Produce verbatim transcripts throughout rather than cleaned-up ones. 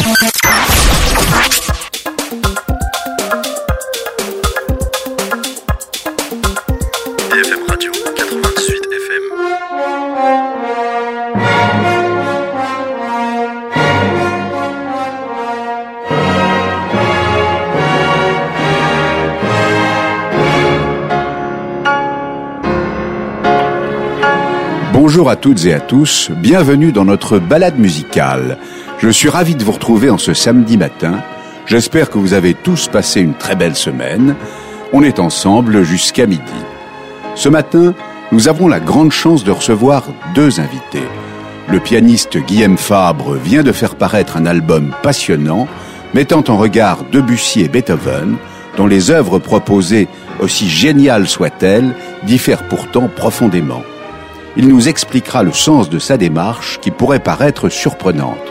Bonjour à toutes et à tous, bienvenue dans notre balade musicale. Je suis ravi de vous retrouver en ce samedi matin. J'espère que vous avez tous passé une très belle semaine. On est ensemble jusqu'à midi. Ce matin, nous avons la grande chance de recevoir deux invités. Le pianiste Guillaume Fabre vient de faire paraître un album passionnant, mettant en regard Debussy et Beethoven, dont les œuvres proposées, aussi géniales soient-elles, diffèrent pourtant profondément. Il nous expliquera le sens de sa démarche qui pourrait paraître surprenante.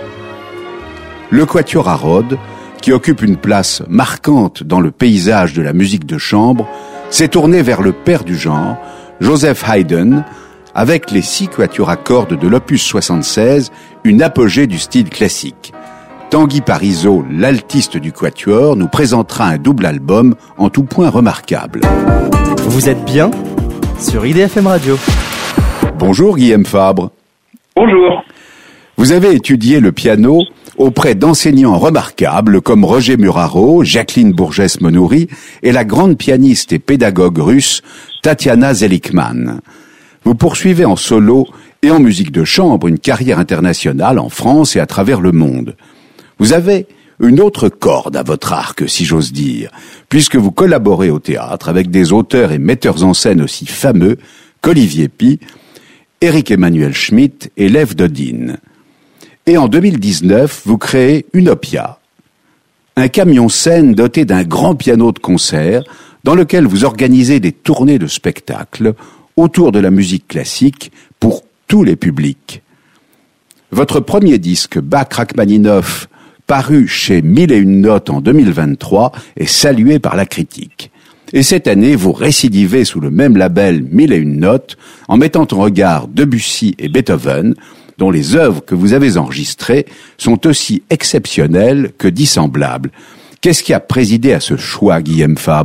Le Quatuor à Rhodes, qui occupe une place marquante dans le paysage de la musique de chambre, s'est tourné vers le père du genre, Joseph Haydn, avec les six quatuors à cordes de l'opus soixante-seize, une apogée du style classique. Tanguy Parisot, l'altiste du quatuor, nous présentera un double album en tout point remarquable. Vous êtes bien sur I D F M Radio. Bonjour Guillaume Fabre. Bonjour. Vous avez étudié le piano auprès d'enseignants remarquables comme Roger Muraro, Jacqueline Bourgès-Monoury et la grande pianiste et pédagogue russe Tatiana Zelikman. Vous poursuivez en solo et en musique de chambre une carrière internationale en France et à travers le monde. Vous avez une autre corde à votre arc, si j'ose dire, puisque vous collaborez au théâtre avec des auteurs et metteurs en scène aussi fameux qu'Olivier Py, Éric Emmanuel Schmitt et Lev Dodin. Et en deux mille dix-neuf, vous créez Unopia, un camion-scène doté d'un grand piano de concert dans lequel vous organisez des tournées de spectacles autour de la musique classique pour tous les publics. Votre premier disque, Bach-Rachmaninov, paru chez Mille et une notes en deux mille vingt-trois, est salué par la critique. Et cette année, vous récidivez sous le même label Mille et une notes en mettant en regard Debussy et Beethoven, dont les œuvres que vous avez enregistrées sont aussi exceptionnelles que dissemblables. Qu'est-ce qui a présidé à ce choix, Guillaume Fabre ?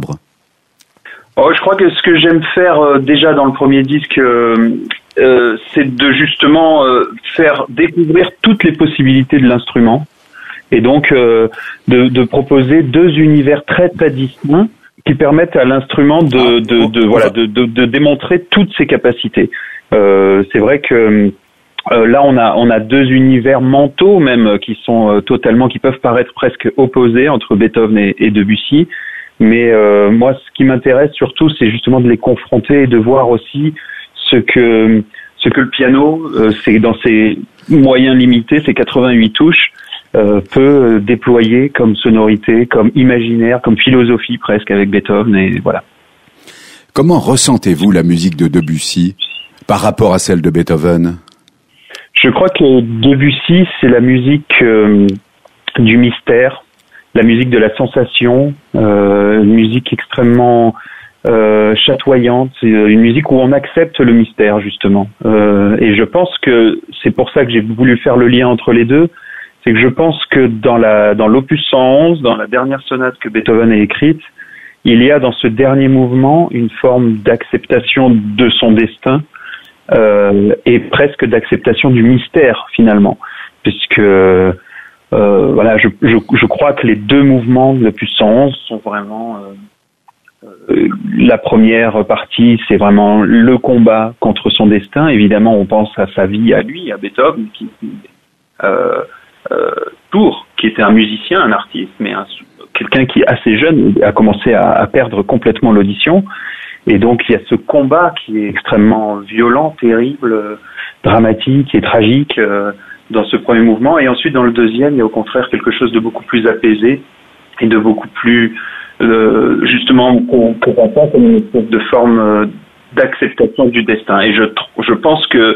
Oh, je crois que ce que j'aime faire euh, déjà dans le premier disque, euh, euh, c'est de justement euh, faire découvrir toutes les possibilités de l'instrument et donc euh, de, de proposer deux univers très très distincts qui permettent à l'instrument de, de, de, de voilà de, de, de démontrer toutes ses capacités. Euh, c'est vrai que euh, là on a on a deux univers mentaux même qui sont euh, totalement qui peuvent paraître presque opposés entre Beethoven et, et Debussy. Mais euh, moi, ce qui m'intéresse surtout, c'est justement de les confronter et de voir aussi ce que ce que le piano, euh, c'est dans ses moyens limités, ses quatre-vingt-huit touches, euh, peut déployer comme sonorité, comme imaginaire, comme philosophie presque avec Beethoven et voilà. Comment ressentez-vous la musique de Debussy par rapport à celle de Beethoven ? Je crois que Debussy, c'est la musique euh, du mystère, la musique de la sensation, euh, une musique extrêmement euh, chatoyante, c'est une musique où on accepte le mystère justement. Euh, et je pense que c'est pour ça que j'ai voulu faire le lien entre les deux. C'est que je pense que dans la dans l'opus cent onze, dans la dernière sonate que Beethoven a écrite, il y a dans ce dernier mouvement une forme d'acceptation de son destin euh, et presque d'acceptation du mystère finalement, puisque euh, voilà, je, je je crois que les deux mouvements de l'opus cent onze sont vraiment euh, euh, la première partie, c'est vraiment le combat contre son destin. Évidemment, on pense à sa vie, à lui, à Beethoven, qui euh, Euh, Tour, qui était un musicien, un artiste, mais un, quelqu'un qui, assez jeune, a commencé à, à perdre complètement l'audition. Et donc, il y a ce combat qui est extrêmement violent, terrible, euh, dramatique et tragique euh, dans ce premier mouvement. Et ensuite, dans le deuxième, il y a au contraire quelque chose de beaucoup plus apaisé et de beaucoup plus, euh, justement, qu'on qu'on entend comme une espèce de forme euh, d'acceptation du destin. Et je, je pense que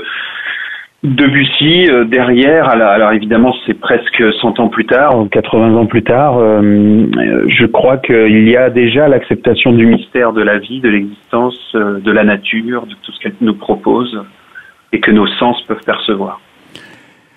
Debussy, euh, derrière, alors, alors évidemment c'est presque cent ans plus tard, quatre-vingts ans plus tard, euh, je crois qu'il y a déjà l'acceptation du mystère de la vie, de l'existence, euh, de la nature, de tout ce qu'elle nous propose et que nos sens peuvent percevoir.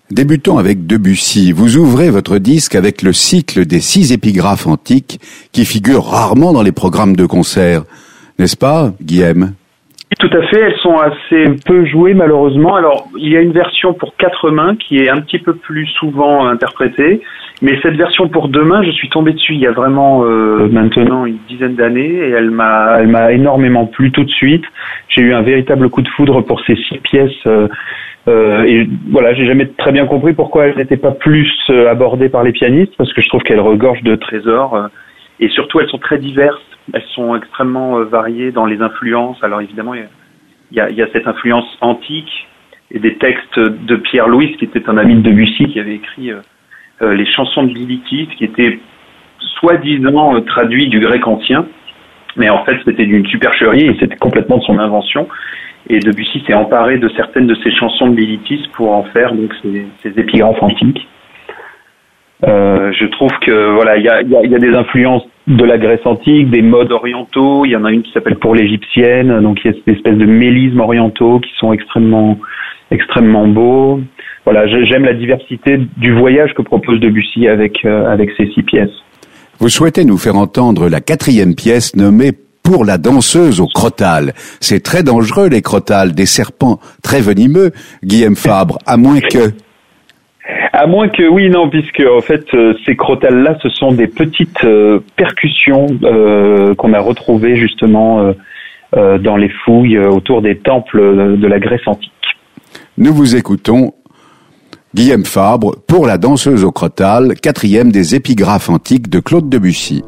Débutons avec Debussy. Vous ouvrez votre disque avec le cycle des six épigraphes antiques qui figurent rarement dans les programmes de concert. N'est-ce pas, Guillaume ? Tout à fait, elles sont assez peu jouées malheureusement. Alors, il y a une version pour quatre mains qui est un petit peu plus souvent interprétée, mais cette version pour deux mains, je suis tombé dessus il y a vraiment euh, maintenant une dizaine d'années et elle m'a, elle m'a énormément plu tout de suite. J'ai eu un véritable coup de foudre pour ces six pièces euh, euh, et voilà, j'ai jamais très bien compris pourquoi elles n'étaient pas plus euh, abordées par les pianistes, parce que je trouve qu'elles regorgent de trésors euh, et surtout elles sont très diverses. Elles sont extrêmement variées dans les influences. Alors évidemment, il y a, il y a cette influence antique et des textes de Pierre Louis, qui était un ami de Debussy, qui avait écrit euh, les chansons de Bilitis, qui étaient soi-disant euh, traduits du grec ancien, mais en fait c'était d'une supercherie et c'était complètement de son invention. Et Debussy s'est emparé de certaines de ces chansons de Bilitis pour en faire donc ces, ces épigraphes antiques. Euh, je trouve que voilà, il y a, y, a, y a des influences de la Grèce antique, des modes orientaux. Il y en a une qui s'appelle Pour l'égyptienne, donc il y a cette espèce de mélismes orientaux qui sont extrêmement, extrêmement beaux. Voilà, j'aime la diversité du voyage que propose Debussy avec euh, avec ces six pièces. Vous souhaitez nous faire entendre la quatrième pièce nommée Pour la danseuse au crotales. C'est très dangereux les crotales, des serpents très venimeux, Guillaume Fabre, à moins que... À moins que, oui, non, puisque en fait, euh, ces crotales-là, ce sont des petites euh, percussions euh, qu'on a retrouvées justement euh, euh, dans les fouilles euh, autour des temples de la Grèce antique. Nous vous écoutons, Guillaume Fabre, Pour la danseuse au crotales, quatrième des épigraphes antiques de Claude Debussy.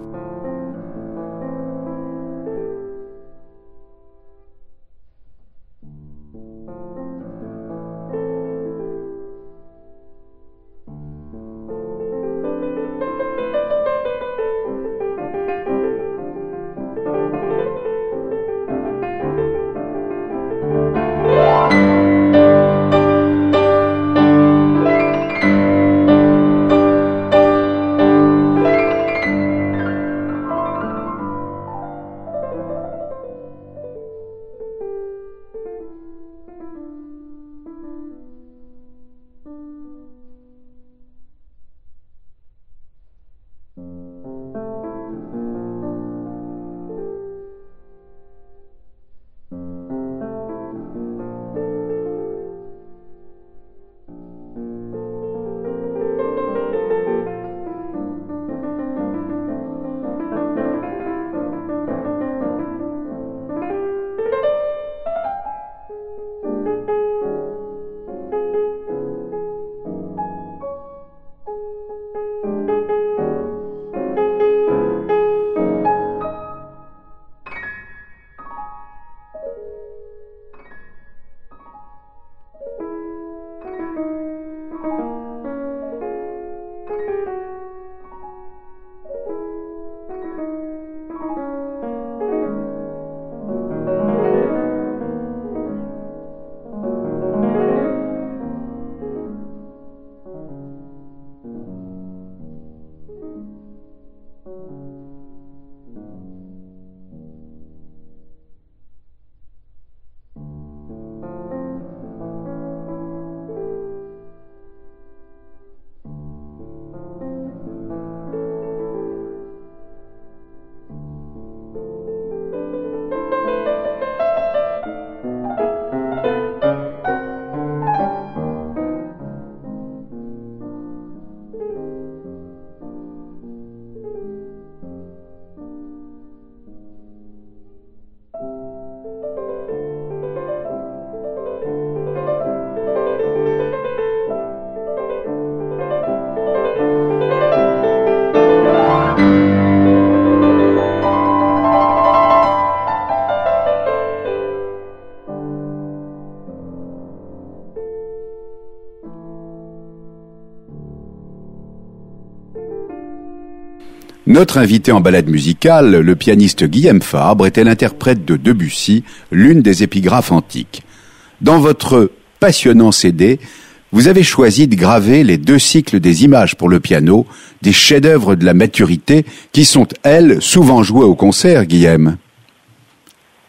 Notre invité en balade musicale, le pianiste Guillaume Fabre, était l'interprète de Debussy, l'une des épigraphes antiques. Dans votre passionnant C D, vous avez choisi de graver les deux cycles des images pour le piano, des chefs-d'œuvre de la maturité, qui sont, elles, souvent jouées au concert, Guillaume.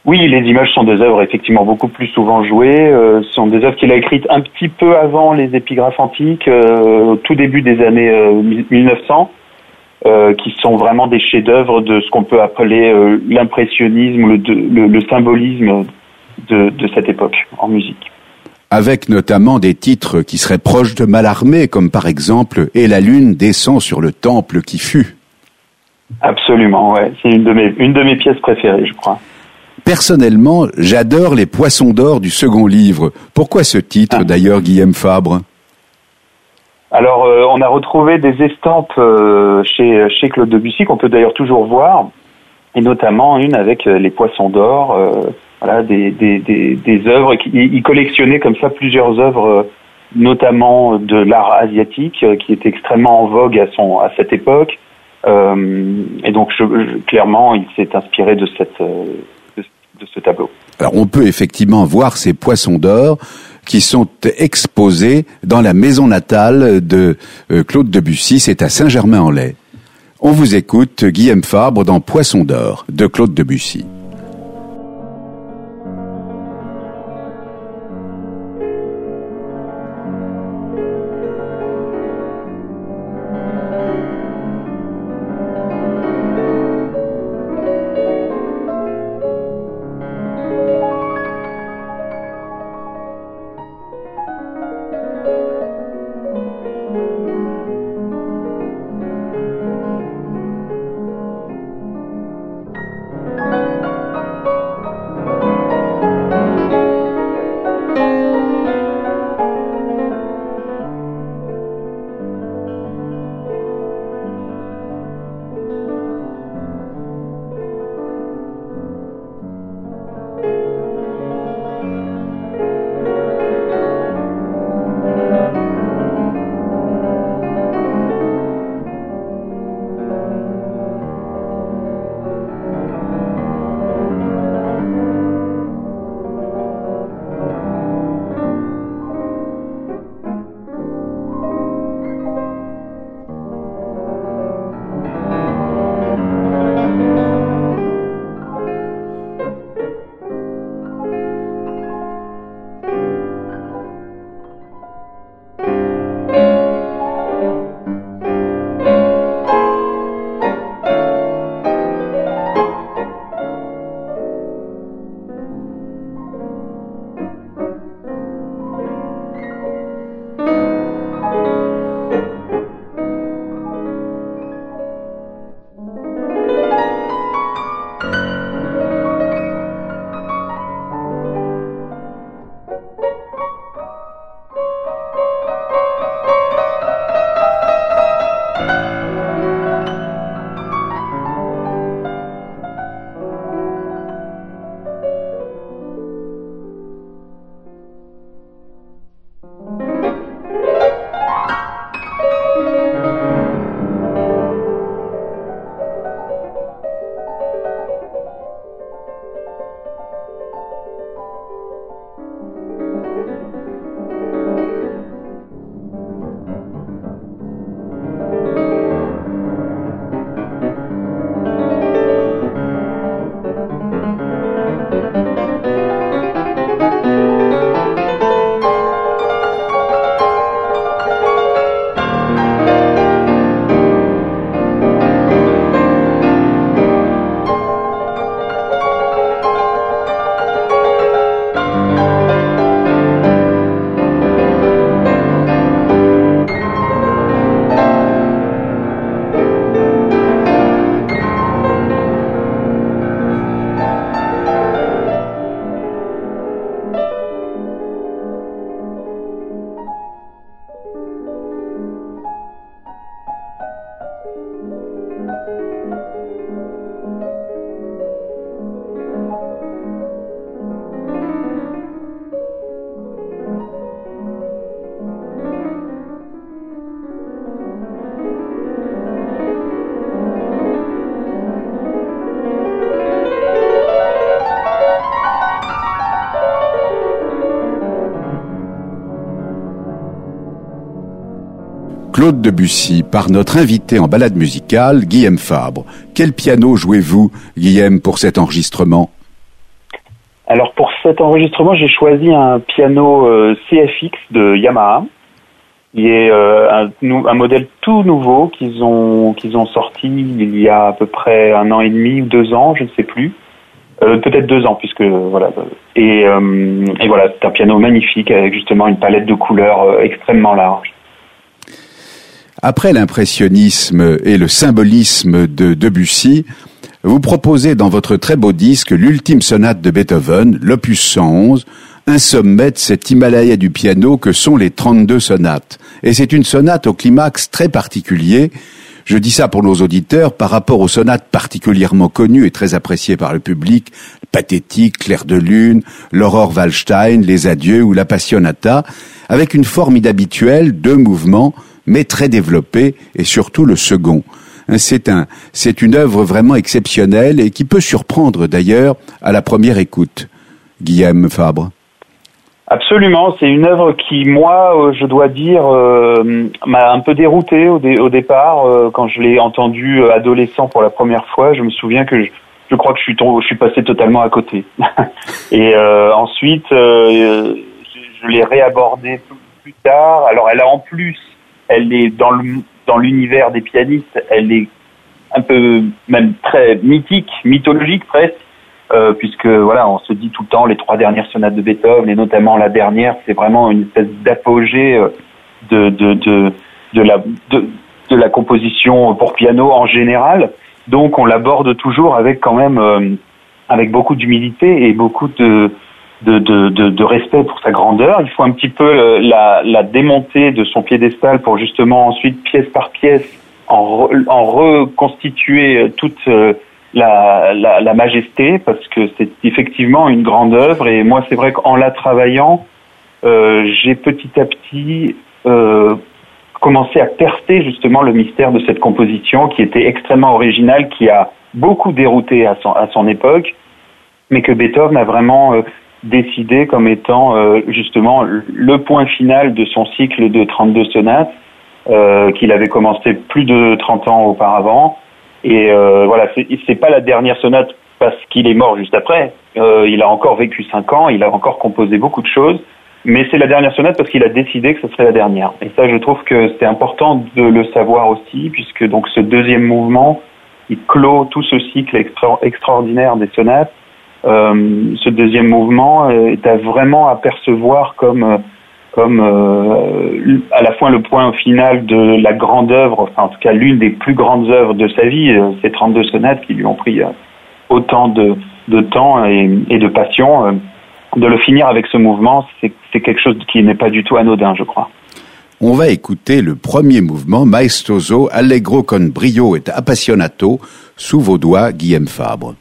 Oui, les images sont des œuvres effectivement beaucoup plus souvent jouées. Euh, ce sont des œuvres qu'il a écrites un petit peu avant les épigraphes antiques, euh, au tout début des années euh, mille neuf cents, euh, qui sont vraiment des chefs-d'œuvre de ce qu'on peut appeler euh, l'impressionnisme, le, le, le symbolisme de, de cette époque en musique. Avec notamment des titres qui seraient proches de Mallarmé, comme par exemple « Et la lune descend sur le temple qui fut ». Absolument, ouais. C'est une de mes, une de mes pièces préférées, je crois. Personnellement, j'adore les poissons d'or du second livre. Pourquoi ce titre, ah. d'ailleurs, Guillaume Fabre ? Alors, euh, on a retrouvé des estampes euh, chez, chez Claude Debussy, qu'on peut d'ailleurs toujours voir, et notamment une avec euh, les poissons d'or, euh, voilà, des, des, des, des œuvres. Il, il collectionnait comme ça plusieurs œuvres, euh, notamment de l'art asiatique, euh, qui était extrêmement en vogue à, son, à cette époque. Euh, et donc, je, je, clairement, il s'est inspiré de cette... Euh, de ce tableau. Alors on peut effectivement voir ces poissons d'or qui sont exposés dans la maison natale de euh, Claude Debussy, c'est à Saint-Germain-en-Laye. On vous écoute, Guillaume Fabre, dans Poissons d'or de Claude Debussy. Claude Debussy, par notre invité en balade musicale, Guillaume Fabre. Quel piano jouez-vous, Guillaume, pour cet enregistrement ? Alors pour cet enregistrement, j'ai choisi un piano euh, C F X de Yamaha, qui est euh, un, un modèle tout nouveau qu'ils ont qu'ils ont sorti il y a à peu près un an et demi ou deux ans, je ne sais plus, euh, peut-être deux ans puisque voilà. Et, euh, et voilà, c'est un piano magnifique avec justement une palette de couleurs euh, extrêmement large. Après l'impressionnisme et le symbolisme de Debussy, vous proposez dans votre très beau disque l'ultime sonate de Beethoven, l'opus cent onze, un sommet de cet Himalaya du piano que sont les trente-deux sonates. Et c'est une sonate au climax très particulier. Je dis ça pour nos auditeurs par rapport aux sonates particulièrement connues et très appréciées par le public, Pathétique, Clair de Lune, l'Aurore Waldstein, Les Adieux ou la Passionata, avec une forme inhabituelle, deux mouvements, mais très développés, et surtout le second. C'est un, c'est une œuvre vraiment exceptionnelle et qui peut surprendre d'ailleurs à la première écoute. Guillaume Fabre. Absolument, c'est une œuvre qui, moi, je dois dire, euh, m'a un peu dérouté au, dé- au départ. Euh, quand je l'ai entendu euh, adolescent pour la première fois, je me souviens que je, je crois que je suis, tombé, je suis passé totalement à côté. Et euh, ensuite, euh, je, je l'ai réabordé plus, plus tard. Alors, elle a en plus, elle est dans le dans l'univers des pianistes, elle est un peu même très mythique, mythologique presque. Euh, puisque voilà, on se dit tout le temps les trois dernières sonates de Beethoven et notamment la dernière, c'est vraiment une espèce d'apogée euh, de de de de la de, de la composition pour piano en général. Donc on l'aborde toujours avec quand même euh, avec beaucoup d'humilité et beaucoup de de, de de de respect pour sa grandeur. Il faut un petit peu la la démonter de son piédestal pour justement ensuite pièce par pièce en re, en reconstituer toute euh, La, la, la majesté, parce que c'est effectivement une grande œuvre. Et moi, c'est vrai qu'en la travaillant, euh, j'ai petit à petit euh, commencé à percer justement le mystère de cette composition qui était extrêmement originale, qui a beaucoup dérouté à son, à son époque, mais que Beethoven a vraiment euh, décidé comme étant euh, justement le point final de son cycle de trente-deux sonates, euh, qu'il avait commencé plus de trente ans auparavant. Et euh, voilà, c'est, c'est pas la dernière sonate parce qu'il est mort juste après. Euh, il a encore vécu cinq ans, il a encore composé beaucoup de choses, mais c'est la dernière sonate parce qu'il a décidé que ce serait la dernière. Et ça, je trouve que c'est important de le savoir aussi, puisque donc ce deuxième mouvement, il clôt tout ce cycle extra- extraordinaire des sonates. Euh, ce deuxième mouvement est à vraiment à percevoir comme comme euh, à la fois le point final de la grande œuvre, enfin en tout cas l'une des plus grandes œuvres de sa vie, euh, ces trente-deux sonates qui lui ont pris euh, autant de, de temps et, et de passion. Euh, de le finir avec ce mouvement, c'est, c'est quelque chose qui n'est pas du tout anodin, je crois. On va écouter le premier mouvement, Maestoso, Allegro con brio et appassionato, sous vos doigts, Guillaume Fabre.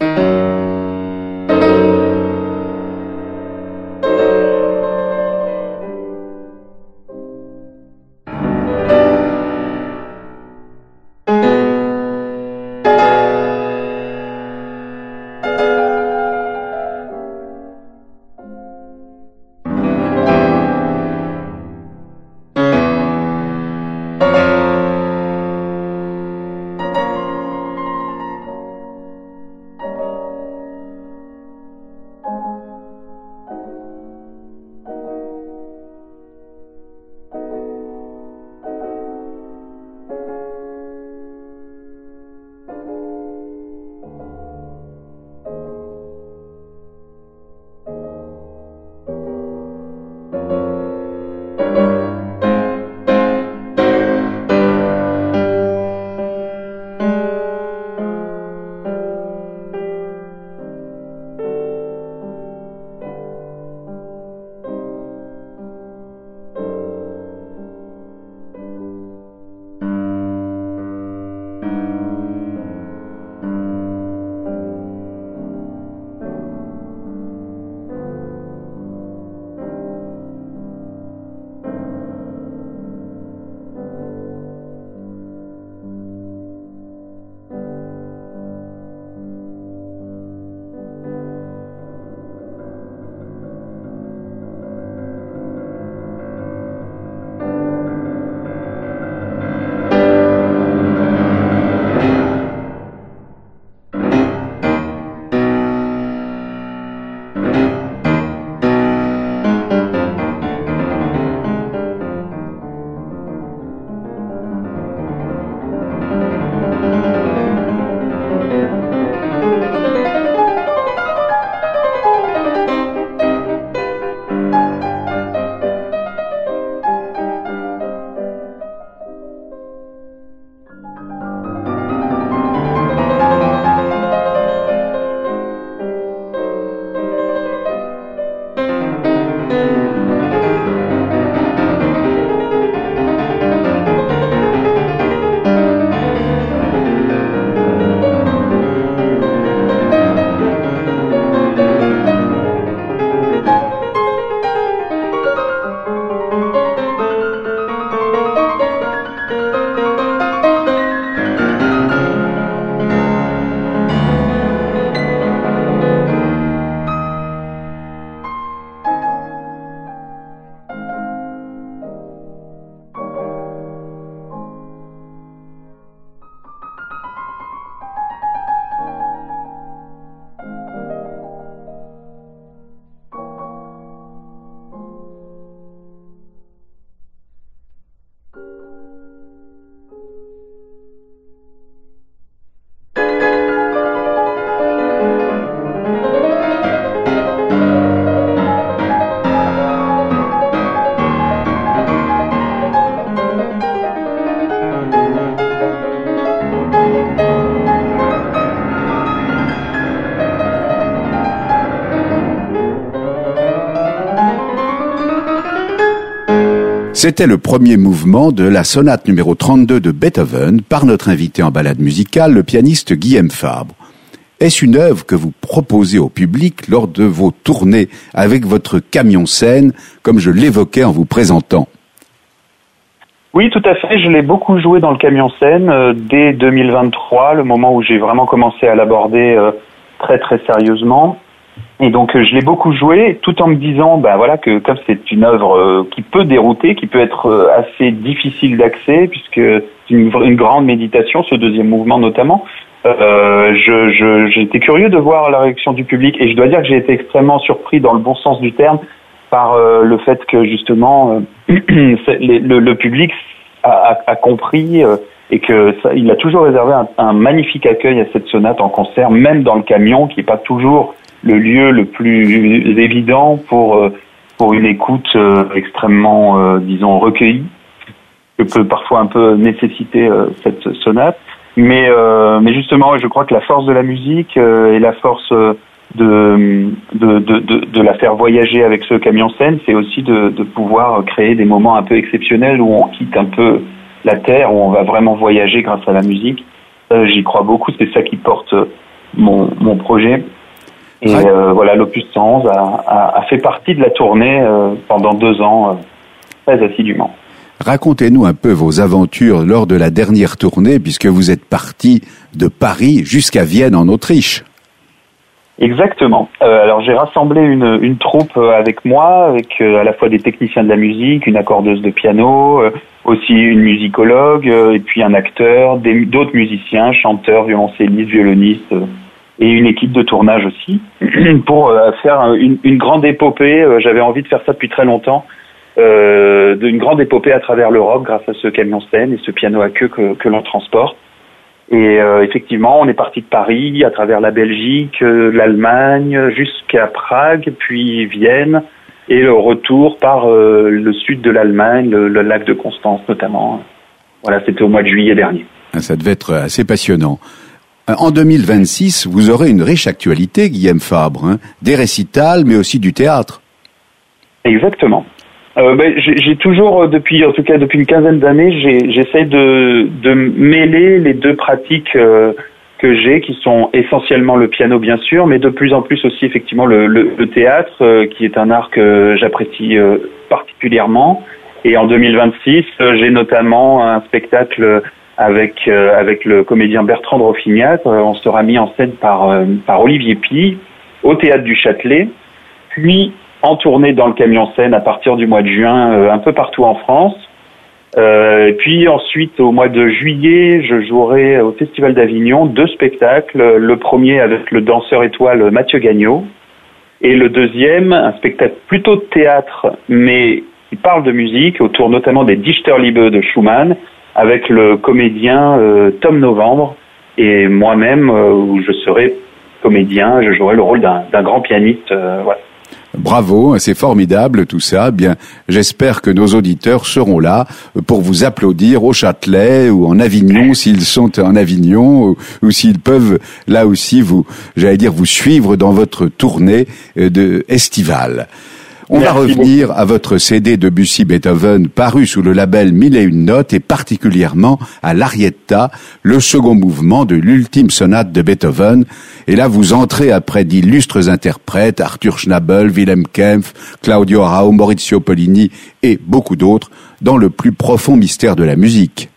C'était le premier mouvement de la sonate numéro trente-deux de Beethoven par notre invité en balade musicale, le pianiste Guillaume Fabre. Est-ce une œuvre que vous proposez au public lors de vos tournées avec votre camion-scène, comme je l'évoquais en vous présentant? Oui, tout à fait. Je l'ai beaucoup joué dans le camion-scène euh, dès deux mille vingt-trois, le moment où j'ai vraiment commencé à l'aborder euh, très très sérieusement. Et donc euh, je l'ai beaucoup joué, tout en me disant, ben voilà, que comme c'est une œuvre euh, qui peut dérouter, qui peut être euh, assez difficile d'accès, puisque c'est une, une grande méditation, ce deuxième mouvement notamment. Euh, je, je, j'étais curieux de voir la réaction du public, et je dois dire que j'ai été extrêmement surpris dans le bon sens du terme par euh, le fait que justement euh, le, le, le public a, a, a compris euh, et que ça, il a toujours réservé un, un magnifique accueil à cette sonate en concert, même dans le camion, qui n'est pas toujours le lieu le plus évident pour euh, pour une écoute euh, extrêmement, euh, disons, recueillie, que peut parfois un peu nécessiter euh, cette sonate. Mais euh, mais justement, je crois que la force de la musique euh, et la force euh, de, de de de de la faire voyager avec ce camion-scène, c'est aussi de de pouvoir créer des moments un peu exceptionnels où on quitte un peu la terre, où on va vraiment voyager grâce à la musique. Euh, j'y crois beaucoup, c'est ça qui porte mon mon projet. Et euh, voilà, l'Opus cent onze a, a, a fait partie de la tournée euh, pendant deux ans, euh, très assidûment. Racontez-nous un peu vos aventures lors de la dernière tournée, puisque vous êtes parti de Paris jusqu'à Vienne en Autriche. Exactement. Euh, alors j'ai rassemblé une, une troupe avec moi, avec euh, à la fois des techniciens de la musique, une accordeuse de piano, euh, aussi une musicologue, euh, et puis un acteur, des, d'autres musiciens, chanteurs, violoncellistes, violonistes, euh, et une équipe de tournage aussi, pour euh, faire une, une grande épopée. Euh, j'avais envie de faire ça depuis très longtemps. Euh, d'une grande épopée à travers l'Europe grâce à ce camion-scène et ce piano à queue que, que l'on transporte. Et euh, effectivement, on est parti de Paris, à travers la Belgique, euh, l'Allemagne, jusqu'à Prague, puis Vienne, et le retour par euh, le sud de l'Allemagne, le, le lac de Constance notamment. Voilà, c'était au mois de juillet dernier. Ça devait être assez passionnant. En deux mille vingt-six, vous aurez une riche actualité, Guillaume Fabre, hein, des récitals, mais aussi du théâtre. Exactement. Euh, ben, j'ai, j'ai toujours, depuis, en tout cas depuis une quinzaine d'années, j'ai, j'essaie de, de mêler les deux pratiques euh, que j'ai, qui sont essentiellement le piano bien sûr, mais de plus en plus aussi effectivement le, le, le théâtre, euh, qui est un art que j'apprécie euh, particulièrement. Et en deux mille vingt-six, euh, j'ai notamment un spectacle avec euh, avec le comédien Bertrand de Roffignac. Euh, on sera mis en scène par euh, par Olivier Py au Théâtre du Châtelet, puis en tournée dans le camion-scène à partir du mois de juin, euh, un peu partout en France. Euh, et puis ensuite, au mois de juillet, je jouerai au Festival d'Avignon deux spectacles. Le premier avec le danseur étoile Mathieu Gagnon, et le deuxième, un spectacle plutôt de théâtre, mais qui parle de musique, autour notamment des Dichterliebe de Schumann, avec le comédien euh, Tom Novembre, et moi-même, euh, où je serai comédien, je jouerai le rôle d'un, d'un grand pianiste. Euh, voilà. Bravo, c'est formidable tout ça. Bien, j'espère que nos auditeurs seront là pour vous applaudir au Châtelet ou en Avignon s'ils sont en Avignon, ou, ou s'ils peuvent là aussi vous, j'allais dire, vous suivre dans votre tournée de estivale. On Merci va revenir beaucoup. à votre C D Debussy Beethoven paru sous le label Mille et une notes, et particulièrement à l'Arietta, le second mouvement de l'ultime sonate de Beethoven. Et là, vous entrez après d'illustres interprètes, Arthur Schnabel, Wilhelm Kempff, Claudio Arrau, Maurizio Pollini et beaucoup d'autres, dans le plus profond mystère de la musique.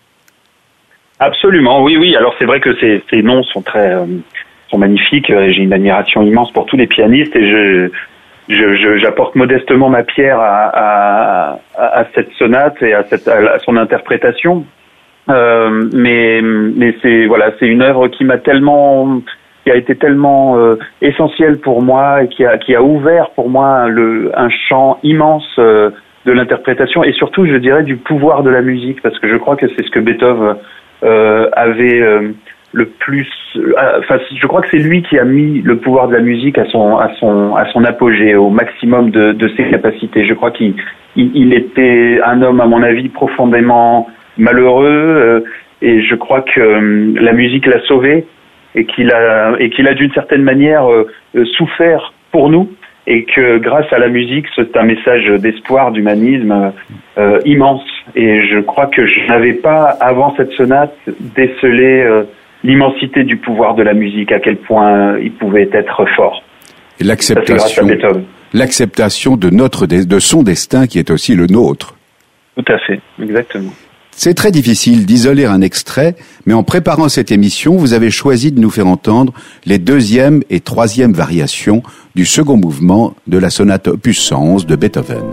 Absolument, oui, oui. Alors c'est vrai que ces, ces noms sont très, euh, sont magnifiques. J'ai une admiration immense pour tous les pianistes, et je Je, je, j'apporte modestement ma pierre à, à, à cette sonate et à, cette, à son interprétation. Euh, mais, mais c'est voilà, c'est une œuvre qui m'a tellement, qui a été tellement euh, essentielle pour moi, et qui a, qui a ouvert pour moi le, un champ immense euh, de l'interprétation, et surtout, je dirais, du pouvoir de la musique, parce que je crois que c'est ce que Beethoven euh, avait euh, le plus, enfin, je crois que c'est lui qui a mis le pouvoir de la musique à son, à son, à son apogée, au maximum de, de ses capacités. Je crois qu'il, il, il était un homme, à mon avis, profondément malheureux, euh, et je crois que euh, la musique l'a sauvé, et qu'il a, et qu'il a d'une certaine manière euh, souffert pour nous. et que grâce à la musique, c'est un message d'espoir, d'humanisme euh, immense. Et je crois que je n'avais pas, avant cette sonate, décelé euh, l'immensité du pouvoir de la musique, à quel point il pouvait être fort. Et l'acceptation, l'acceptation de notre, de son destin qui est aussi le nôtre. Tout à fait, exactement. C'est très difficile d'isoler un extrait, mais en préparant cette émission, vous avez choisi de nous faire entendre les deuxième et troisième variations du second mouvement de la sonate opus cent onze de Beethoven.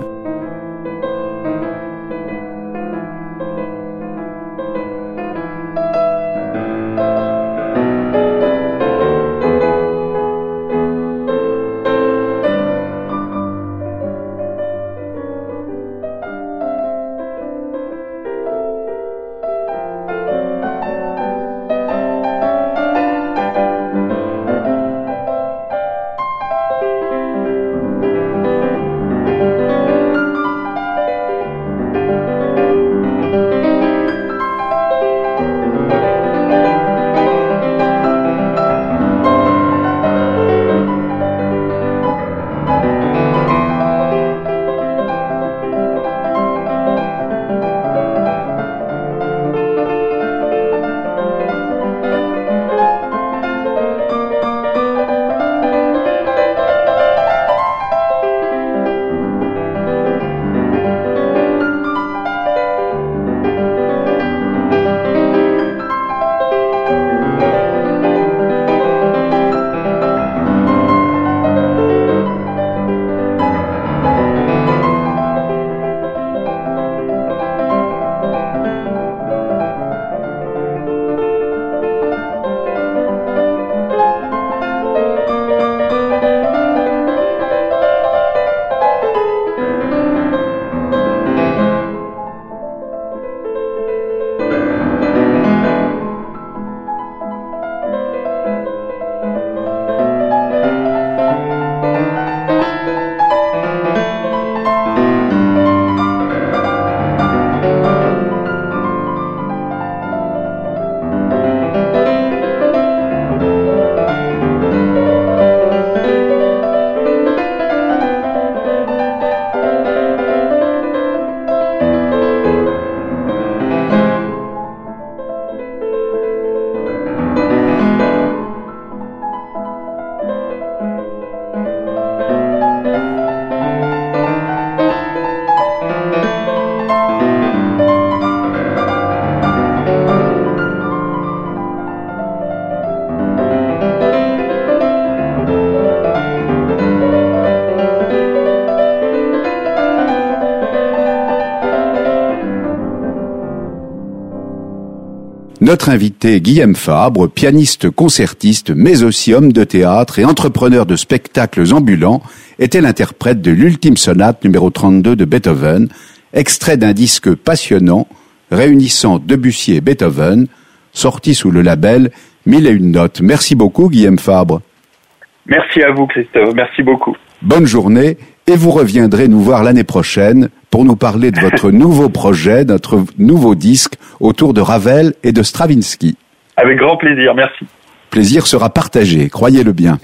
Notre invité Guillaume Fabre, pianiste concertiste, mais aussi homme de théâtre et entrepreneur de spectacles ambulants, était l'interprète de l'ultime sonate numéro trente-deux de Beethoven, extrait d'un disque passionnant réunissant Debussy et Beethoven, sorti sous le label Mille et une notes. Merci beaucoup Guillaume Fabre. Merci à vous Christophe, merci beaucoup. Bonne journée et vous reviendrez nous voir l'année prochaine pour nous parler de votre nouveau projet, notre nouveau disque autour de Ravel et de Stravinsky. Avec grand plaisir, merci. Plaisir sera partagé, croyez-le bien.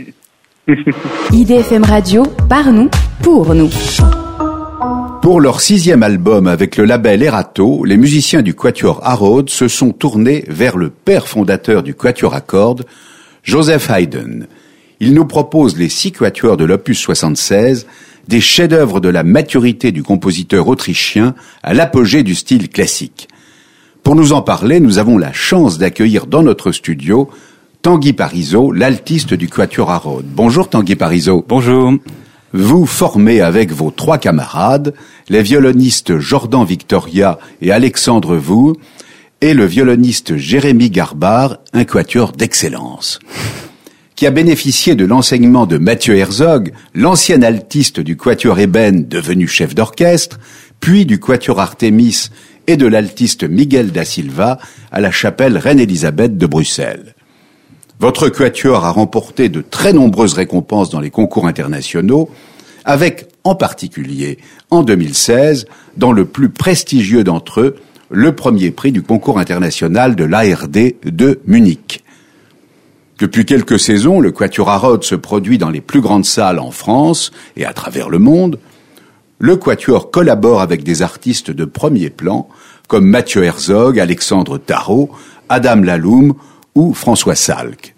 I D F M Radio, par nous, pour nous. Pour leur sixième album avec le label Erato, les musiciens du Quatuor Harrod se sont tournés vers le père fondateur du Quatuor à cordes, Joseph Haydn. Il nous propose les six quatuors de l'opus soixante-seize, des chefs-d'œuvre de la maturité du compositeur autrichien à l'apogée du style classique. Pour nous en parler, nous avons la chance d'accueillir dans notre studio Tanguy Parisot, l'altiste du Quatuor Harrod. Bonjour Tanguy Parisot. Bonjour. Vous formez avec vos trois camarades, les violonistes Jordan Victoria et Alexandre Vous, et le violoniste Jérémy Garbard, un quatuor d'excellence, qui a bénéficié de l'enseignement de Mathieu Herzog, l'ancien altiste du Quatuor Ébène devenu chef d'orchestre, puis du Quatuor Artémis et de l'altiste Miguel da Silva à la chapelle Reine-Élisabeth de Bruxelles. Votre quatuor a remporté de très nombreuses récompenses dans les concours internationaux, avec en particulier, en deux mille seize, dans le plus prestigieux d'entre eux, le premier prix du concours international de l'A R D de Munich. Depuis quelques saisons, le Quatuor à Rhodes se produit dans les plus grandes salles en France et à travers le monde. Le Quatuor collabore avec des artistes de premier plan, comme Mathieu Herzog, Alexandre Tarot, Adam Laloum ou François Salk.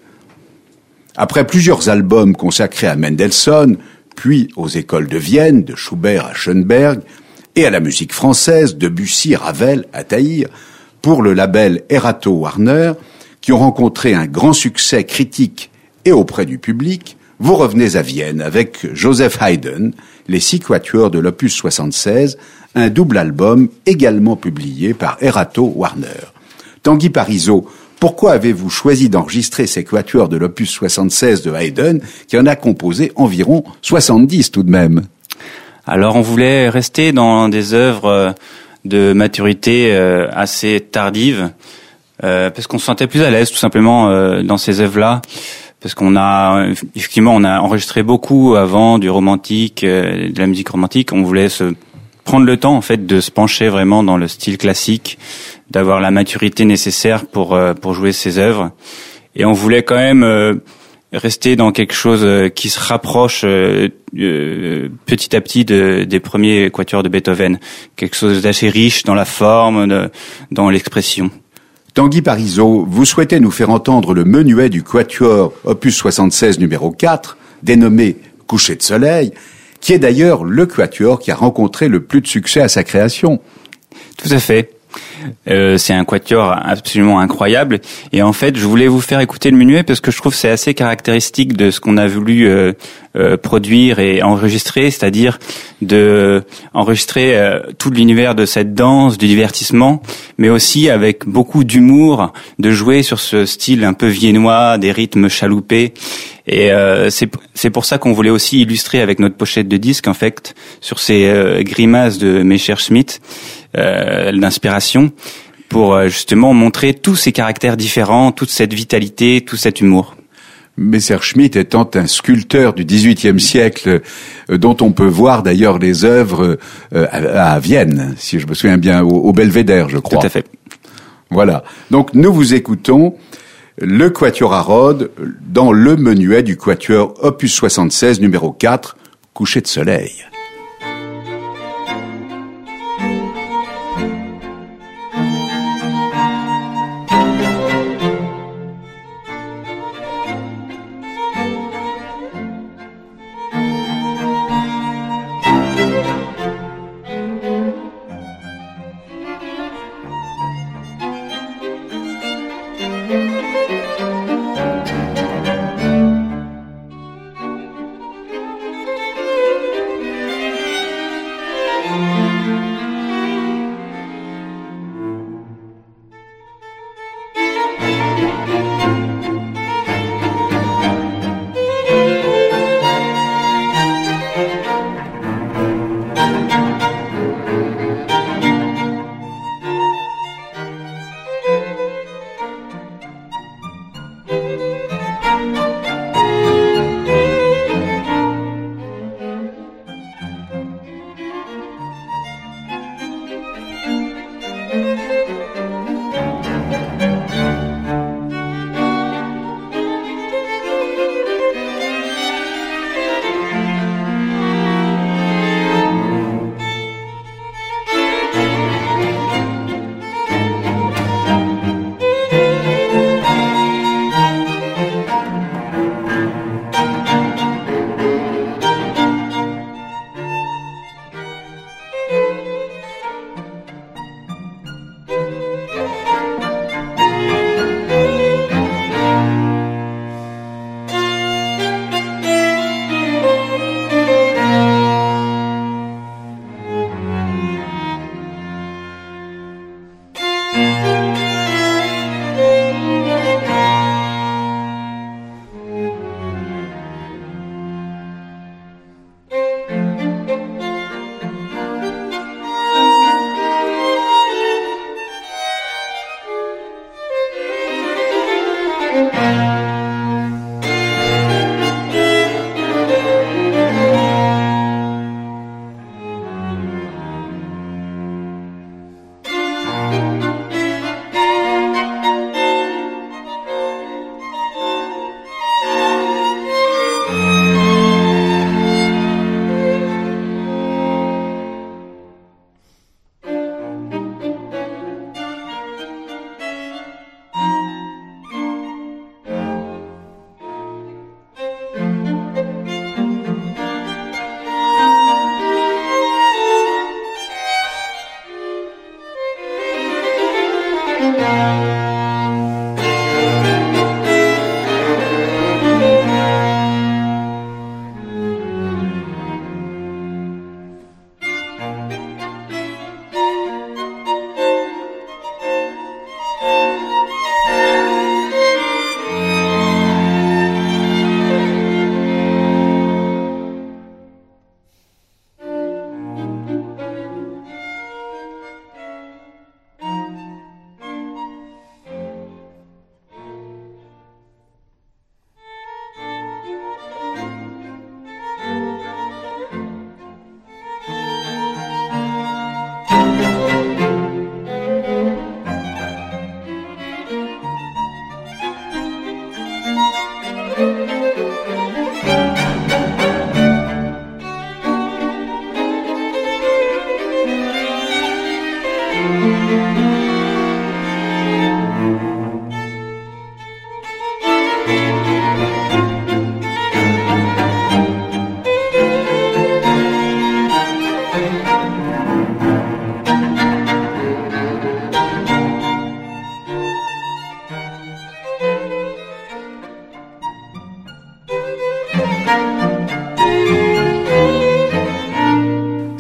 Après plusieurs albums consacrés à Mendelssohn, puis aux écoles de Vienne, de Schubert à Schoenberg, et à la musique française, de Debussy, Ravel, à Tahir, pour le label Erato Warner, qui ont rencontré un grand succès critique et auprès du public, vous revenez à Vienne avec Joseph Haydn, les six quatuors de l'opus soixante-seize, un double album également publié par Erato Warner. Tanguy Parisot, pourquoi avez-vous choisi d'enregistrer ces quatuors de l'opus soixante-seize de Haydn, qui en a composé environ soixante-dix tout de même? Alors on voulait rester dans des œuvres de maturité assez tardive, Euh, parce qu'on se sentait plus à l'aise tout simplement euh, dans ces œuvres-là, parce qu'on a effectivement on a enregistré beaucoup avant du romantique, euh, de la musique romantique. On voulait se prendre le temps en fait de se pencher vraiment dans le style classique, d'avoir la maturité nécessaire pour euh, pour jouer ces œuvres, et on voulait quand même euh, rester dans quelque chose euh, qui se rapproche euh, euh, petit à petit de, des premiers quatuors de Beethoven, quelque chose d'assez riche dans la forme, de, dans l'expression. Tanguy Parisot, vous souhaitez nous faire entendre le menuet du Quatuor opus soixante-seize numéro quatre, dénommé Coucher de soleil, qui est d'ailleurs le Quatuor qui a rencontré le plus de succès à sa création. Tout à fait. Euh, c'est un quatuor absolument incroyable, et en fait je voulais vous faire écouter le menuet parce que je trouve que c'est assez caractéristique de ce qu'on a voulu euh, euh, produire et enregistrer, c'est-à-dire de enregistrer euh, tout l'univers de cette danse, du divertissement, mais aussi avec beaucoup d'humour, de jouer sur ce style un peu viennois, des rythmes chaloupés. Et euh, c'est c'est pour ça qu'on voulait aussi illustrer avec notre pochette de disque en fait sur ces euh, grimaces de Messerschmitt euh, d'inspiration, pour euh, justement montrer tous ces caractères différents, toute cette vitalité, tout cet humour. Messerschmitt étant un sculpteur du dix-huitième siècle, euh, dont on peut voir d'ailleurs les œuvres euh, à, à Vienne, si je me souviens bien, au, au Belvédère, je crois. Tout à fait. Voilà. Donc nous vous écoutons le Quatuor à Rhodes dans le menuet du Quatuor opus soixante-seize numéro quatre, Coucher de soleil.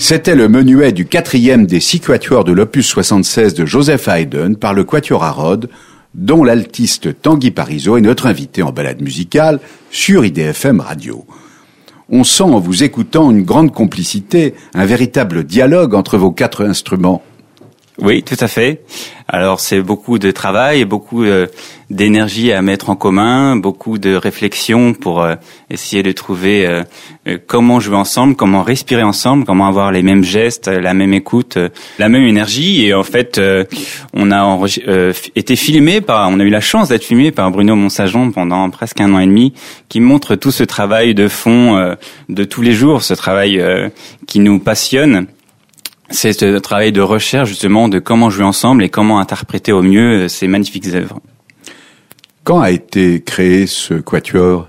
C'était le menuet du quatrième des six quatuors de l'opus soixante-seize de Joseph Haydn par le quatuor à Rhodes, dont l'altiste Tanguy Parisot est notre invité en balade musicale sur I D F M Radio. On sent en vous écoutant une grande complicité, un véritable dialogue entre vos quatre instruments. Oui, tout à fait. Alors c'est beaucoup de travail, beaucoup euh, d'énergie à mettre en commun, beaucoup de réflexion pour euh, essayer de trouver euh, euh, comment jouer ensemble, comment respirer ensemble, comment avoir les mêmes gestes, la même écoute, euh, la même énergie. Et en fait, euh, on a enregi- euh, été filmé par, on a eu la chance d'être filmé par Bruno Monsajon pendant presque un an et demi, qui montre tout ce travail de fond euh, de tous les jours, ce travail euh, qui nous passionne. C'est ce travail de recherche justement de comment jouer ensemble et comment interpréter au mieux ces magnifiques œuvres. Quand a été créé ce quatuor?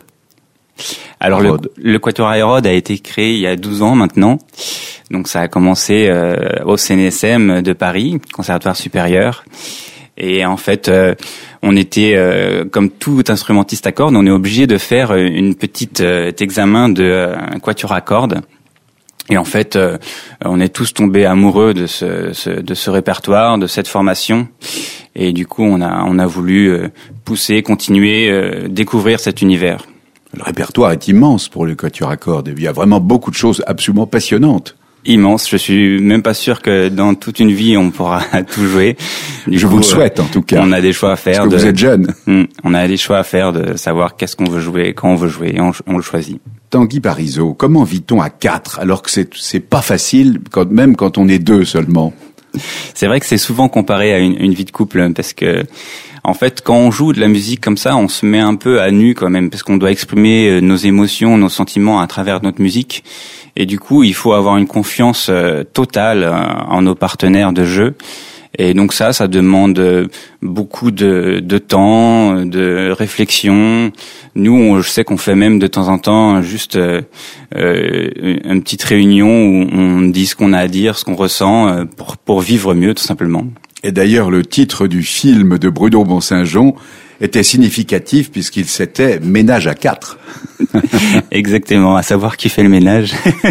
Alors le, le quatuor à Rhodes a été créé il y a douze ans maintenant. Donc ça a commencé euh, au C N S M de Paris, Conservatoire supérieur. Et en fait, euh, on était, euh, comme tout instrumentiste à cordes, on est obligé de faire une petite euh, examen de euh, quatuor à cordes. Et en fait, euh, on est tous tombés amoureux de ce, ce de ce répertoire, de cette formation. Et du coup, on a on a voulu euh, pousser, continuer, euh, découvrir cet univers. Le répertoire est immense pour le quatuor à cordes. Il y a vraiment beaucoup de choses absolument passionnantes. Immense. Je suis même pas sûr que dans toute une vie on pourra tout jouer. Du Je coup, vous le souhaite en tout cas. On a des choix à faire. Parce que de... vous êtes jeune. Mmh. On a des choix à faire de savoir qu'est-ce qu'on veut jouer, quand on veut jouer, et on, on le choisit. Tanguy Parisot, comment vit-on à quatre alors que c'est c'est pas facile, quand, même quand on est deux seulement? C'est vrai que c'est souvent comparé à une, une vie de couple parce que en fait, quand on joue de la musique comme ça, on se met un peu à nu quand même parce qu'on doit exprimer nos émotions, nos sentiments à travers notre musique. Et du coup, il faut avoir une confiance euh, totale euh, en nos partenaires de jeu. Et donc ça, ça demande beaucoup de, de temps, de réflexion. Nous, on, je sais qu'on fait même de temps en temps juste euh, euh, une petite réunion où on dit ce qu'on a à dire, ce qu'on ressent, euh, pour, pour vivre mieux, tout simplement. Et d'ailleurs, le titre du film de Bruno Monsajon était significatif puisqu'il s'était ménage à quatre. Exactement, à savoir qui fait le ménage.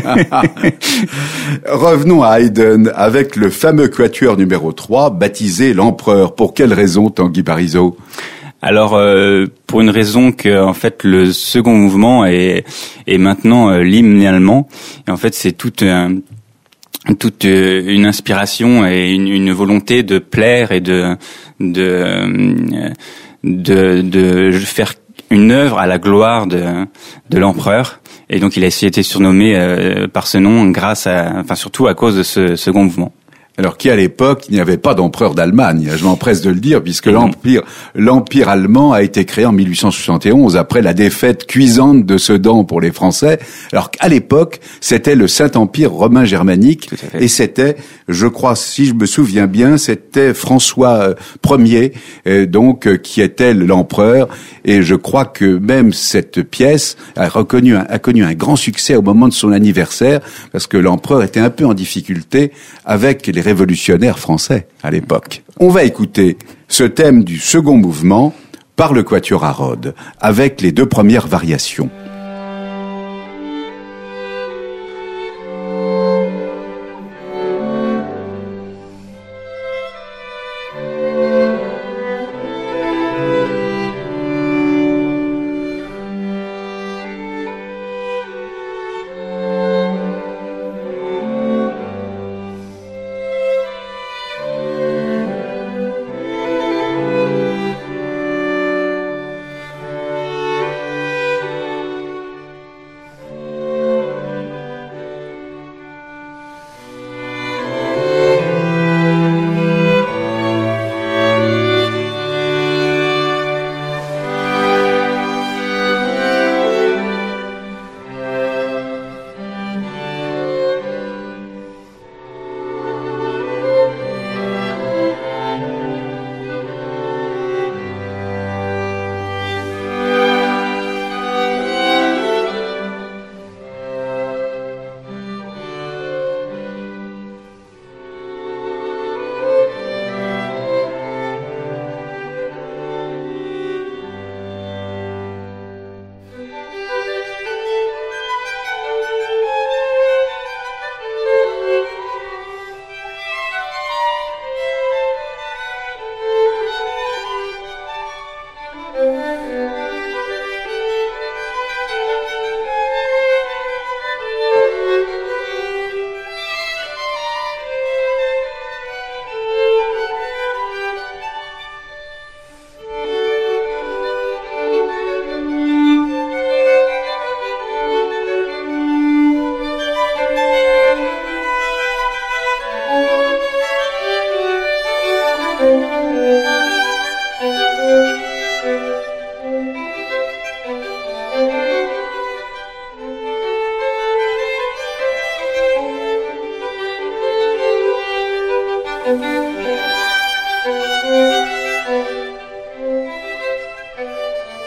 Revenons à Haydn avec le fameux quatuor numéro trois, baptisé l'Empereur. Pour quelle raison, Tanguy Parisot? Alors, euh, pour une raison que, en fait, le second mouvement est, est maintenant euh, l'hymne allemand. Et en fait, c'est toute un toute une inspiration et une, une volonté de plaire et de de de, de faire une œuvre à la gloire de de l'empereur. Et donc il a été surnommé euh, par ce nom grâce à, enfin surtout à cause de ce second mouvement. Alors qu'à l'époque, il n'y avait pas d'empereur d'Allemagne, je m'empresse de le dire, puisque l'empire, l'empire allemand a été créé en mille huit cent soixante et onze, après la défaite cuisante de Sedan pour les Français, alors qu'à l'époque, c'était le Saint-Empire romain germanique, et c'était, je crois, si je me souviens bien, c'était François Ier, euh, donc, euh, qui était l'empereur, et je crois que même cette pièce a reconnu, un, a connu un grand succès au moment de son anniversaire, parce que l'empereur était un peu en difficulté avec les révolutionnaires français à l'époque. On va écouter ce thème du second mouvement par le quatuor à Rhodes, avec les deux premières variations.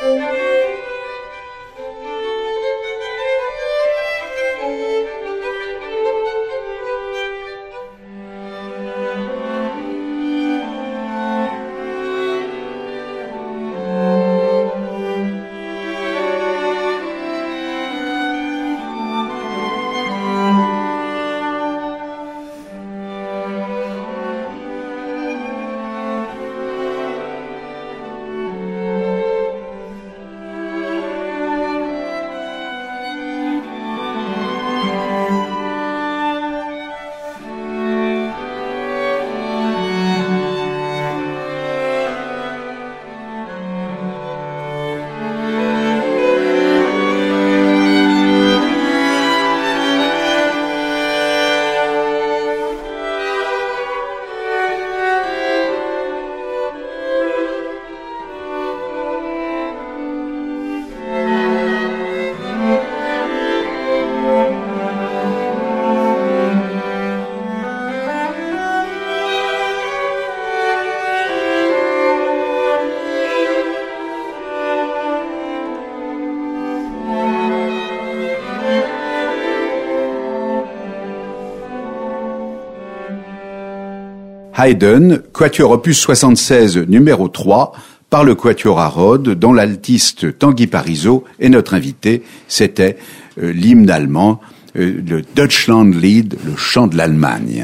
Haydn, Quatuor opus soixante-seize numéro trois, par le Quatuor à Rhodes, dont l'altiste Tanguy Parisot est notre invité. C'était euh, l'hymne allemand, euh, le Deutschlandlied, le chant de l'Allemagne.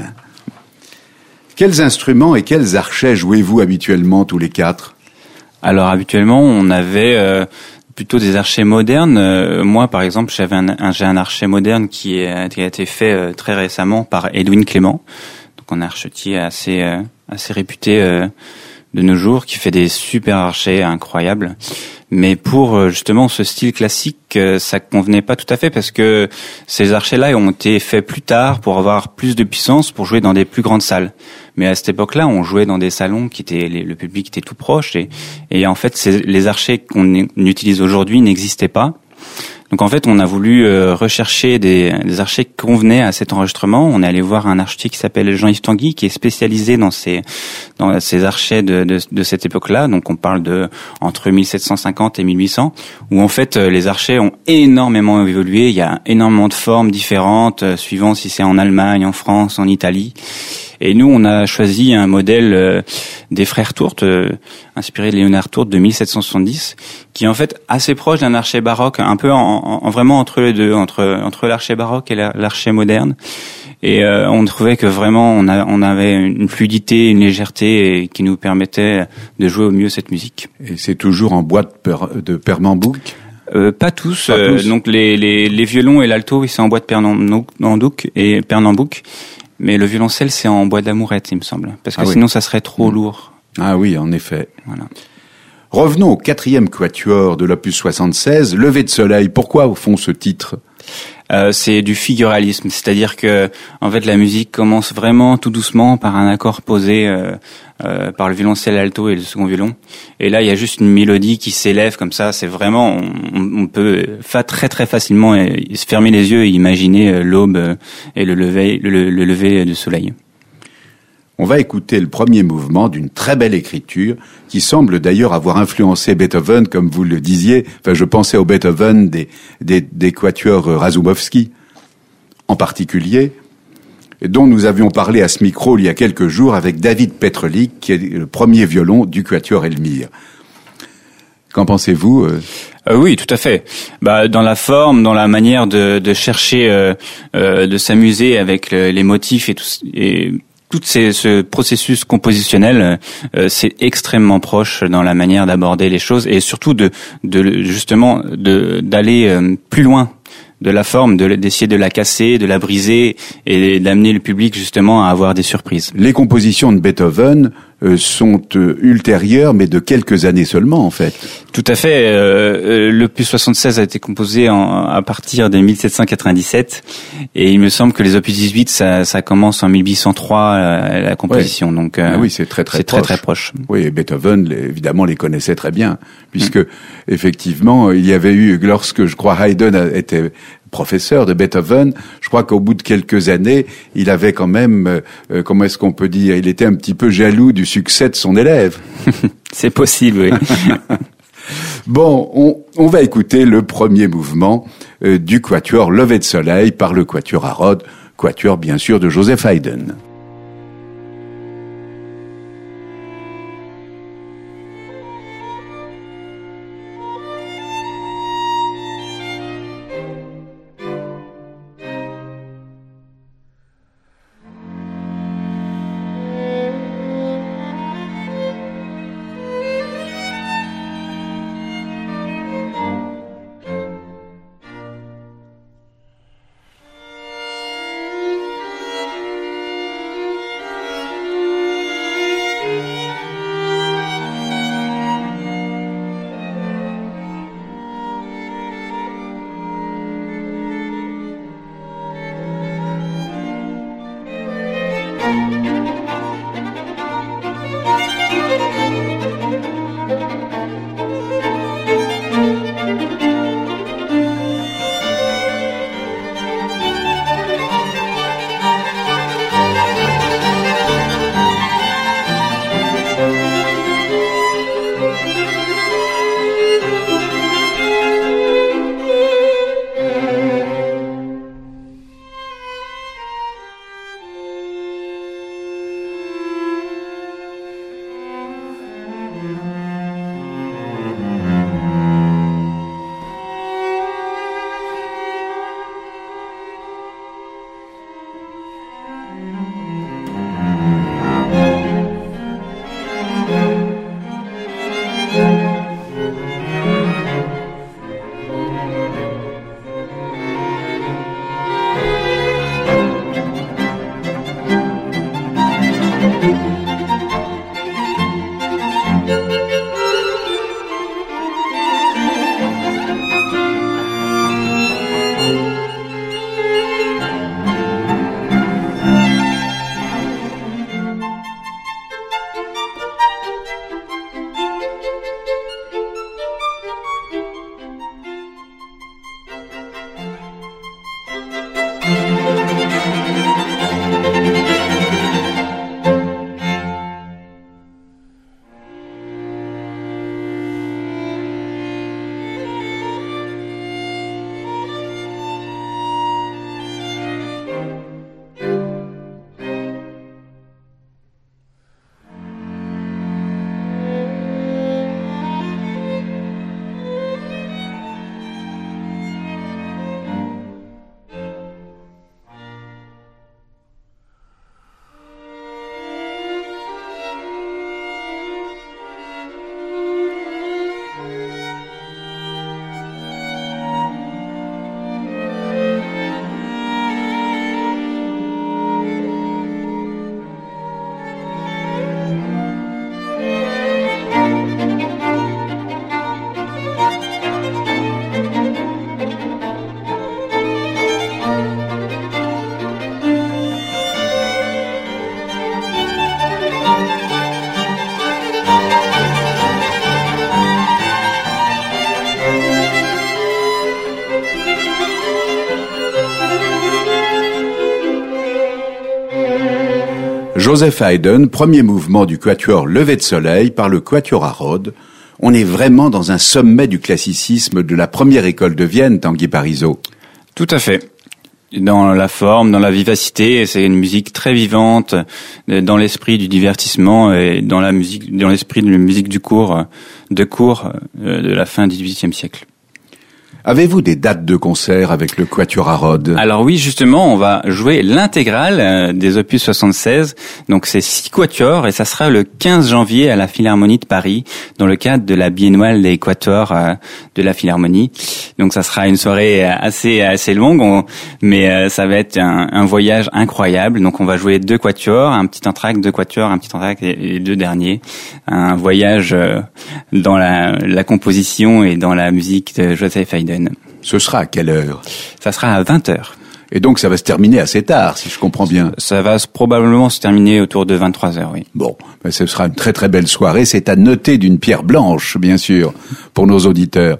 Quels instruments et quels archets jouez-vous habituellement tous les quatre? Alors habituellement, on avait euh, plutôt des archets modernes. Euh, moi, par exemple, j'avais un, un, j'ai un archet moderne qui, est, qui a été fait euh, très récemment par Edwin Clément. Donc un archetier assez euh, assez réputé euh, de nos jours, qui fait des super archets incroyables. Mais pour euh, justement ce style classique, euh, ça convenait pas tout à fait, parce que ces archets-là ont été faits plus tard pour avoir plus de puissance, pour jouer dans des plus grandes salles. Mais à cette époque-là, on jouait dans des salons qui étaient, les, le public était tout proche, et, et en fait, ces, les archets qu'on utilise aujourd'hui n'existaient pas. Donc en fait, on a voulu euh, rechercher des, des archets qui convenaient à cet enregistrement. On est allé voir un archetier qui s'appelle Jean-Yves Tanguy, qui est spécialisé dans ces dans ces archets de, de, de cette époque-là. Donc on parle de entre mille sept cent cinquante et mille huit cents, où en fait les archets ont énormément évolué. Il y a énormément de formes différentes, euh, suivant si c'est en Allemagne, en France, en Italie. Et nous, on a choisi un modèle euh, des frères Tourte, euh, inspiré de Léonard Tourte de mille sept cent soixante-dix, qui est en fait assez proche d'un archet baroque, un peu en, en vraiment entre les deux, entre entre l'archet baroque et l'archet moderne. Et euh, on trouvait que vraiment on, a, on avait une fluidité, une légèreté, et qui nous permettait de jouer au mieux cette musique. Et c'est toujours en boîte per, de Pernambouc? Euh, pas tous. Pas euh, tous. Donc les, les les violons et l'alto, ils sont en bois de Pernambouc et Pernambouc. Mais le violoncelle, c'est en bois d'amourette, il me semble. Parce que ah sinon, oui. ça serait trop mmh. lourd. Ah oui, en effet. Voilà. Revenons au quatrième quatuor de l'opus soixante-seize, Lever de soleil. Pourquoi, au fond, ce titre? Euh, c'est du figuralisme, c'est-à-dire que en fait la musique commence vraiment tout doucement par un accord posé euh, euh, par le violoncelle alto et le second violon, et là il y a juste une mélodie qui s'élève comme ça. C'est vraiment, on, on peut fa- très très facilement et, et se fermer les yeux et imaginer euh, l'aube euh, et le lever le, le lever du soleil. On va écouter le premier mouvement d'une très belle écriture qui semble d'ailleurs avoir influencé Beethoven, comme vous le disiez. Enfin, je pensais au Beethoven des, des, des quatuors Razumowski, en particulier, dont nous avions parlé à ce micro il y a quelques jours avec David Petrlik, qui est le premier violon du quatuor Elmire. Qu'en pensez-vous euh Euh, oui, tout à fait. Bah, dans la forme, dans la manière de, de chercher, euh, euh, de s'amuser avec le, les motifs et tout, et tout ces, ce processus compositionnel, euh, c'est extrêmement proche dans la manière d'aborder les choses, et surtout de, de justement de d'aller euh, plus loin de la forme, de, d'essayer de la casser, de la briser, et d'amener le public justement à avoir des surprises. Les compositions de Beethoven euh, sont euh, ultérieures, mais de quelques années seulement, en fait. Tout à fait. Euh, l'opus soixante-seize a été composé en, à partir de mille sept cent quatre-vingt-dix-sept, et il me semble que les opus dix-huit, ça, ça commence en mille huit cent trois, la, la composition. Ouais. Donc, euh, ah oui, c'est très très c'est proche. très très proche. Oui, et Beethoven, les, évidemment, les connaissait très bien, puisque mmh. effectivement, il y avait eu, lorsque je crois Haydn était professeur de Beethoven, je crois qu'au bout de quelques années, il avait quand même, euh, comment est-ce qu'on peut dire, il était un petit peu jaloux du succès de son élève. C'est possible, oui. Bon, on, on va écouter le premier mouvement euh, du quatuor Lever de soleil par le quatuor à Rhodes, quatuor bien sûr de Joseph Haydn. Joseph Haydn, premier mouvement du quatuor Lever de soleil par le quatuor à Rhodes. On est vraiment dans un sommet du classicisme de la première école de Vienne, Tanguy Parisot. Tout à fait. Dans la forme, dans la vivacité, c'est une musique très vivante, dans l'esprit du divertissement et dans la musique, dans l'esprit de la musique du cours, de cours de la fin du dix-huitième siècle. Avez-vous des dates de concert avec le quatuor à Rhodes ? Alors oui, justement, on va jouer l'intégrale des opus soixante-seize. Donc c'est six quatuors et ça sera le quinze janvier à la Philharmonie de Paris dans le cadre de la biennale des quatuors de la Philharmonie. Donc ça sera une soirée assez assez longue, on, mais ça va être un, un voyage incroyable. Donc on va jouer deux quatuors, un petit entracte, deux quatuors, un petit entracte et les deux derniers. Un voyage dans la, la composition et dans la musique de Joseph Haydn. Ce sera à quelle heure ? Ça sera à vingt heures. Et donc ça va se terminer assez tard, si je comprends bien. Ça va probablement se terminer autour de vingt-trois heures, oui. Bon, ben ce sera une très très belle soirée. C'est à noter d'une pierre blanche, bien sûr, pour nos auditeurs.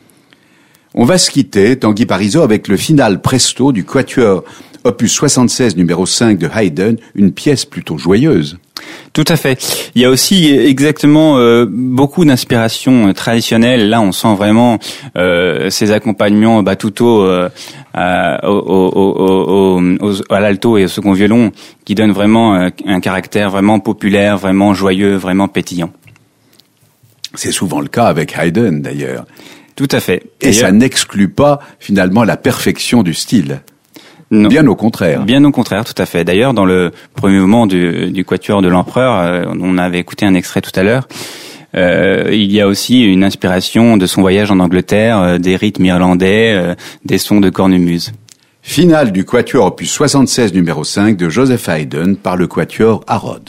On va se quitter, Tanguy Parisot, avec le final presto du quatuor opus soixante-seize numéro cinq de Haydn, une pièce plutôt joyeuse. Tout à fait. Il y a aussi exactement euh, beaucoup d'inspiration euh, traditionnelle. Là, on sent vraiment euh, ces accompagnements batuto euh, à, au, au, au, au, à l'alto et au second violon qui donnent vraiment euh, un caractère vraiment populaire, vraiment joyeux, vraiment pétillant. C'est souvent le cas avec Haydn, d'ailleurs. Tout à fait. Et D'ailleurs, ça n'exclut pas, finalement, la perfection du style. non. Bien au contraire. Bien au contraire, tout à fait. D'ailleurs, dans le premier mouvement du, du Quatuor de l'Empereur, euh, on avait écouté un extrait tout à l'heure, euh, il y a aussi une inspiration de son voyage en Angleterre, euh, des rythmes irlandais, euh, des sons de cornemuse. Finale du Quatuor opus soixante-seize numéro cinq de Joseph Haydn par le Quatuor Harrod.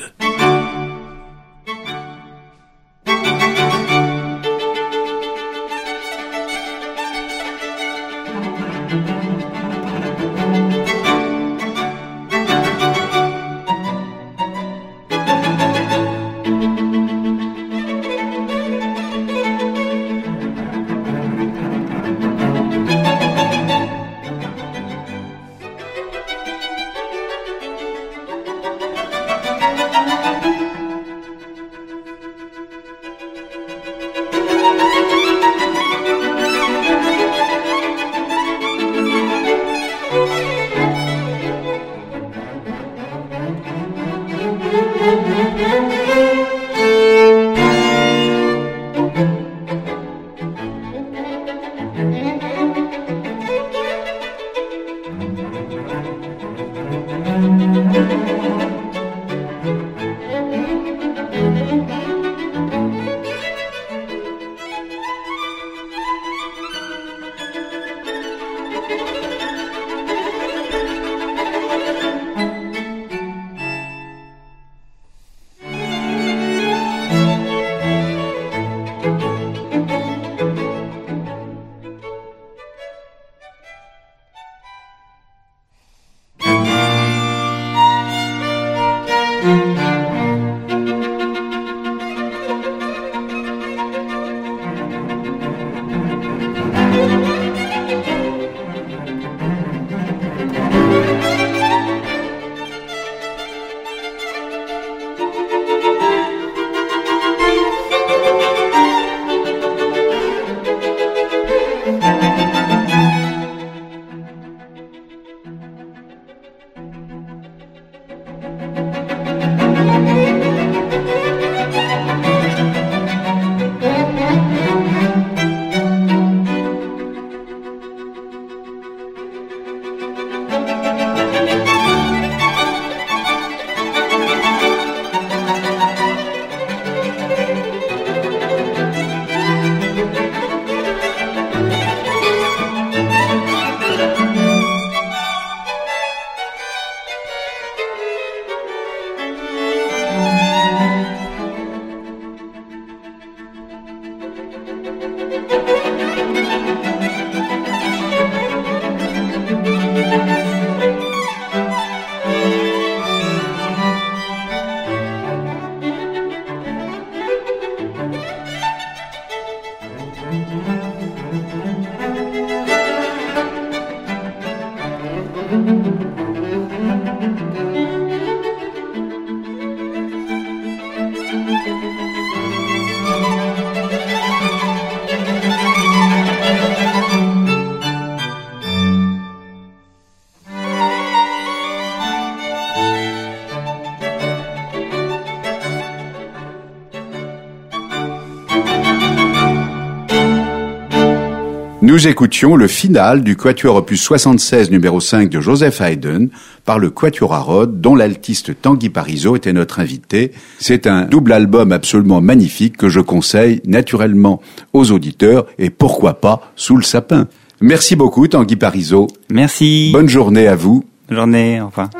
Nous écoutions le final du Quatuor opus soixante-seize numéro cinq de Joseph Haydn par le Quatuor Harrod, dont l'altiste Tanguy Parisot était notre invité. C'est un double album absolument magnifique que je conseille naturellement aux auditeurs et pourquoi pas sous le sapin. Merci beaucoup Tanguy Parisot. Merci. Bonne journée à vous. Bonne journée, au revoir.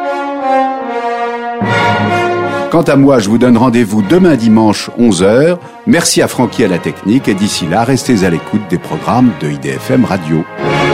Quant à moi, je vous donne rendez-vous demain dimanche onze heures. Merci à Francky à la technique et d'ici là, restez à l'écoute des programmes de I D F M Radio.